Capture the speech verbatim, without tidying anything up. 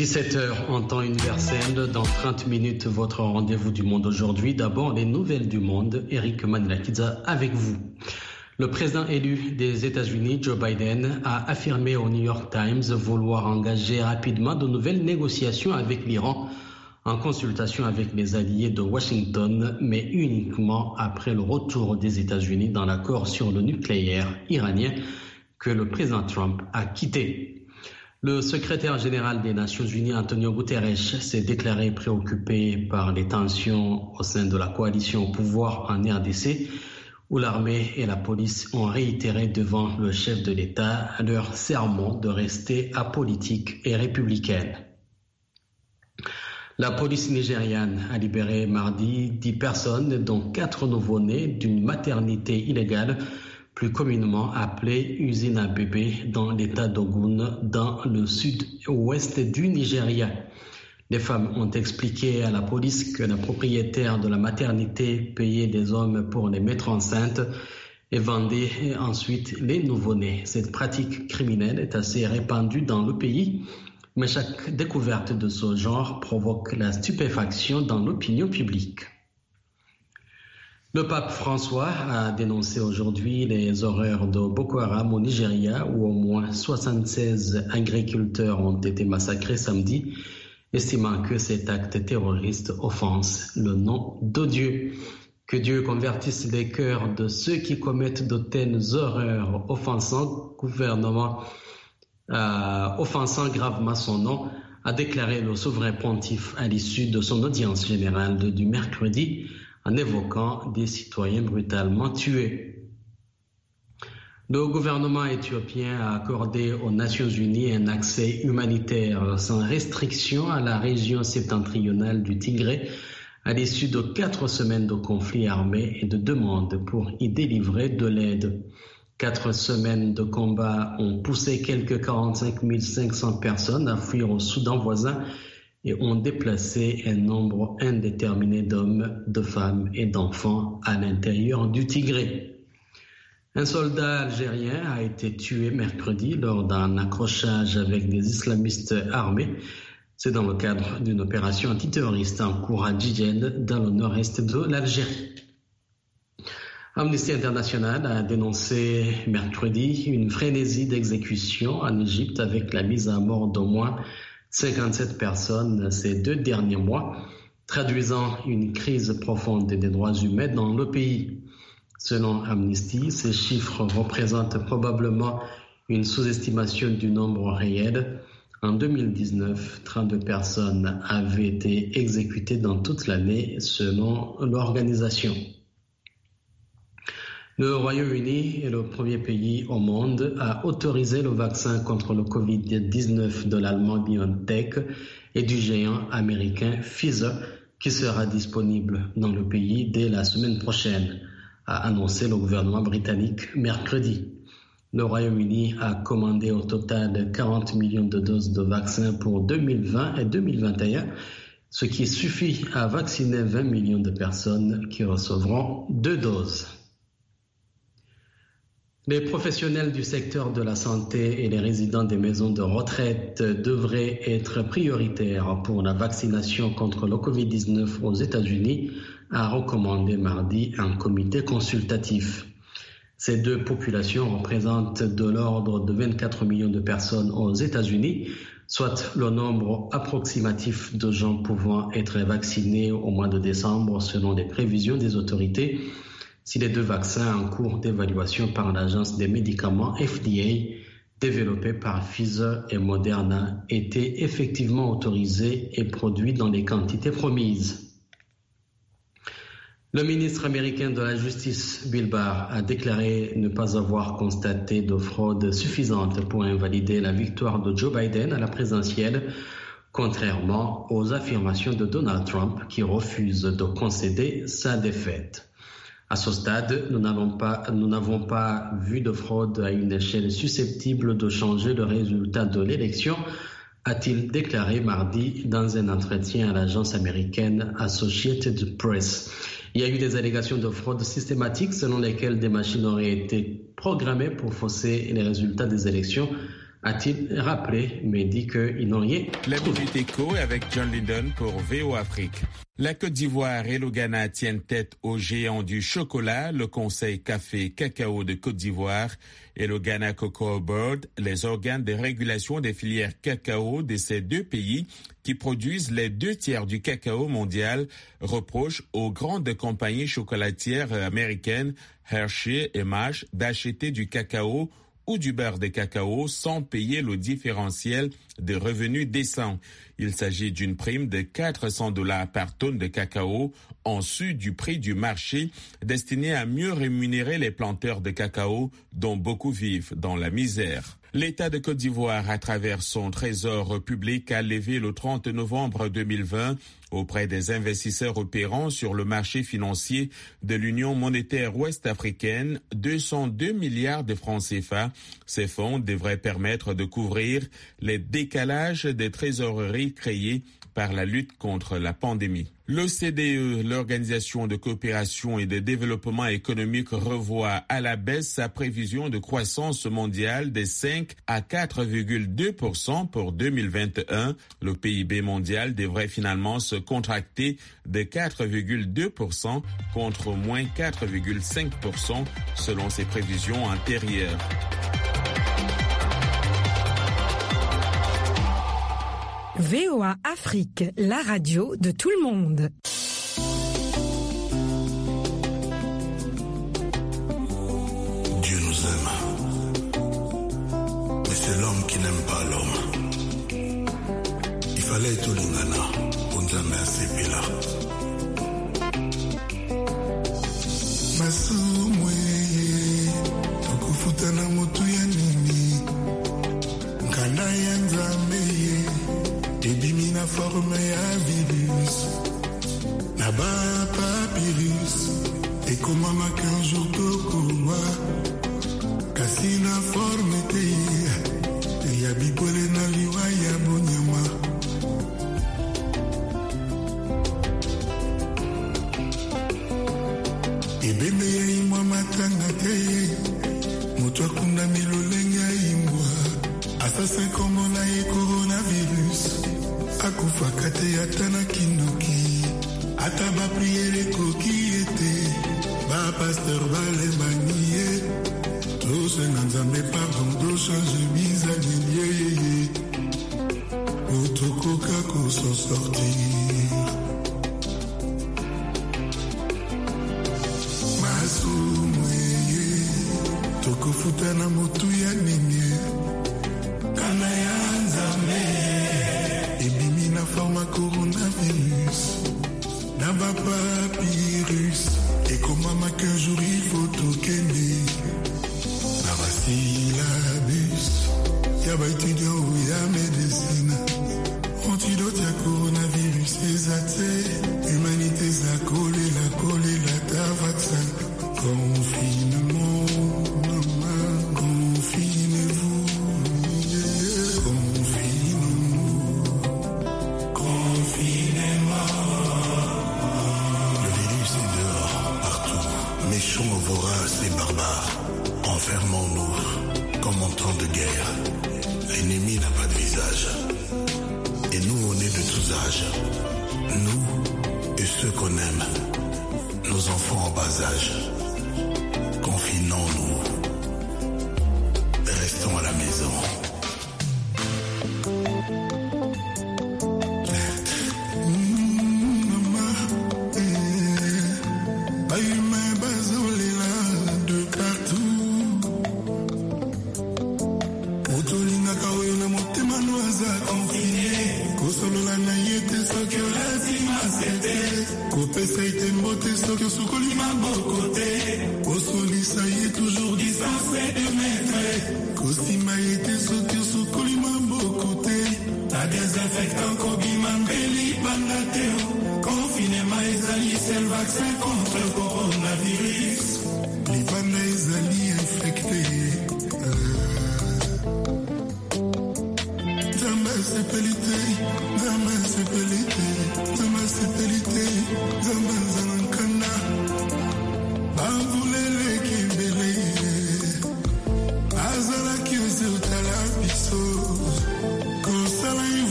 dix-sept heures en temps universel, dans trente minutes, votre rendez-vous du monde aujourd'hui. D'abord, les nouvelles du monde. Eric Manilakidza avec vous. Le président élu des États-Unis, Joe Biden, a affirmé au New York Times vouloir engager rapidement de nouvelles négociations avec l'Iran en consultation avec les alliés de Washington, mais uniquement après le retour des États-Unis dans l'accord sur le nucléaire iranien que le président Trump a quitté. Le secrétaire général des Nations Unies, Antonio Guterres, s'est déclaré préoccupé par les tensions au sein de la coalition au pouvoir en R D C, où l'armée et la police ont réitéré devant le chef de l'État leur serment de rester apolitique et républicaine. La police nigériane a libéré mardi dix personnes, dont quatre nouveau-nés, d'une maternité illégale, plus communément appelée usine à bébés, dans l'état d'Ogun, dans le sud-ouest du Nigeria. Les femmes ont expliqué à la police que la propriétaire de la maternité payait des hommes pour les mettre enceintes et vendait ensuite les nouveau-nés. Cette pratique criminelle est assez répandue dans le pays, mais chaque découverte de ce genre provoque la stupéfaction dans l'opinion publique. Le pape François a dénoncé aujourd'hui les horreurs de Boko Haram au Nigeria, où au moins soixante-seize agriculteurs ont été massacrés samedi, estimant que cet acte terroriste offense le nom de Dieu. Que Dieu convertisse les cœurs de ceux qui commettent de telles horreurs, offensant gouvernement, euh, offensant gravement son nom, a déclaré le souverain pontife à l'issue de son audience générale de, du mercredi, en évoquant des citoyens brutalement tués. Le gouvernement éthiopien a accordé aux Nations Unies un accès humanitaire sans restriction à la région septentrionale du Tigré à l'issue de quatre semaines de conflits armés et de demandes pour y délivrer de l'aide. Quatre semaines de combats ont poussé quelques quarante-cinq mille cinq cents personnes à fuir au Soudan voisin et ont déplacé un nombre indéterminé d'hommes, de femmes et d'enfants à l'intérieur du Tigré. Un soldat algérien a été tué mercredi lors d'un accrochage avec des islamistes armés. C'est dans le cadre d'une opération antiterroriste en cours à Djidjen, dans le nord-est de l'Algérie. Amnesty International a dénoncé mercredi une frénésie d'exécution en Égypte avec la mise à mort d'au moins cinquante-sept personnes ces deux derniers mois, traduisant une crise profonde des droits humains dans le pays. Selon Amnesty, ces chiffres représentent probablement une sous-estimation du nombre réel. En deux mille dix-neuf, trente-deux personnes avaient été exécutées dans toute l'année selon l'organisation. Le Royaume-Uni est le premier pays au monde à autoriser le vaccin contre le covid dix-neuf de l'allemand BioNTech et du géant américain Pfizer, qui sera disponible dans le pays dès la semaine prochaine, a annoncé le gouvernement britannique mercredi. Le Royaume-Uni a commandé au total quarante millions de doses de vaccins pour deux mille vingt et deux mille vingt et un, ce qui suffit à vacciner vingt millions de personnes qui recevront deux doses. Les professionnels du secteur de la santé et les résidents des maisons de retraite devraient être prioritaires pour la vaccination contre le covid dix-neuf aux États-Unis, a recommandé mardi un comité consultatif. Ces deux populations représentent de l'ordre de vingt-quatre millions de personnes aux États-Unis, soit le nombre approximatif de gens pouvant être vaccinés au mois de décembre selon les prévisions des autorités, si les deux vaccins en cours d'évaluation par l'Agence des médicaments F D A, développés par Pfizer et Moderna, étaient effectivement autorisés et produits dans les quantités promises. Le ministre américain de la Justice, Bill Barr, a déclaré ne pas avoir constaté de fraude suffisante pour invalider la victoire de Joe Biden à la présidentielle, contrairement aux affirmations de Donald Trump qui refuse de concéder sa défaite. À ce stade, nous n'avons pas, nous n'avons pas vu de fraude à une échelle susceptible de changer le résultat de l'élection, a-t-il déclaré mardi dans un entretien à l'agence américaine Associated Press. Il y a eu des allégations de fraude systématique selon lesquelles des machines auraient été programmées pour fausser les résultats des élections, a-t-il rappelé, mais dit qu'ils n'ont rien La trouvé. Minute Éco avec John Linden pour V O Afrique. La Côte d'Ivoire et le Ghana tiennent tête aux géants du chocolat, le Conseil Café Cacao de Côte d'Ivoire et le Ghana Cocoa Board, les organes de régulation des filières cacao de ces deux pays qui produisent les deux tiers du cacao mondial, reprochent aux grandes compagnies chocolatières américaines Hershey et Mars d'acheter du cacao ou du beurre de cacao sans payer le différentiel de revenus décents. Il s'agit d'une prime de quatre cents dollars par tonne de cacao en dessous du prix du marché, destinée à mieux rémunérer les planteurs de cacao dont beaucoup vivent dans la misère. L'État de Côte d'Ivoire, à travers son trésor public, a levé le trente novembre deux mille vingt auprès des investisseurs opérant sur le marché financier de l'Union monétaire ouest-africaine deux cent deux milliards de francs C F A. Ces fonds devraient permettre de couvrir les décalages des trésoreries créés par la lutte contre la pandémie. L'O C D E, l'Organisation de coopération et de développement économique, revoit à la baisse sa prévision de croissance mondiale de cinq à quatre virgule deux pour cent pour deux mille vingt et un. Le P I B mondial devrait finalement se contracter de quatre virgule deux pour cent contre moins quatre virgule cinq pour cent selon ses prévisions antérieures. V O A Afrique, la radio de tout le monde. Dieu nous aime, mais c'est l'homme qui n'aime pas l'homme. Il fallait tout l'ingana, on jamais assez pila. Masumwe, tukufutana motu ya nini, nkana ya nzameye. Ebimi na forme ya virus, na ba papyrus, ekomama qu'un jour tokowa, kasi na forme te, ya bipole na liwa ya bonyama. Ebembe ya imwa matanga te, moto akunda milolenge ya imwa, assassin comme na ye coronavirus. Akufa kate atana kindoki, ata ba priere koki ete, ba pasteur bale baniye, to se nanzame pardon do change biza liye, otoko kako s'en sortir. Masu mweye, toko futana motu ya ninye, kana ya nzame. Ebimi na forma coronavirus, n'a papyrus, et comme maman qu'un jour il faut tokende, n'a pas syllabus, y'a pas étudiant ou y'a médecine, antidote y'a coronavirus, les athées, humanité ça collé, la collé, la ta vaccin, confinement, maman, confinez-vous. Méchants, voraces et barbares, enfermons-nous comme en temps de guerre. L'ennemi n'a pas de visage. Et nous, on est de tous âges. Nous et ceux qu'on aime. Nos enfants en bas âge. Confinons-nous. Restons à la maison. Zama sepelite, zama sepelite, zama zanankana.